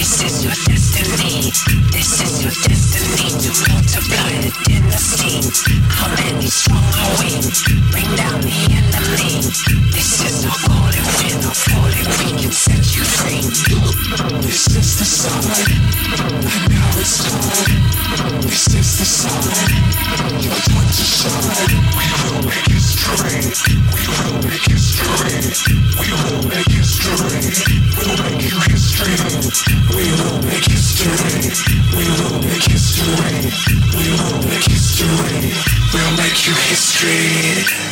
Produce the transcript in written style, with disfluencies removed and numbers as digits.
This is your destiny. This is your destiny to multiply the dynasty. How many strong are we? Bring down the enemy. This is our golden fin, our falling we can set you free. This is the sun, and now it's time. This is the sun, your time to shine. We will make history. We will make history. We will make history. We'll make you history. We will make history. We will make history. We will make history. We'll make you history.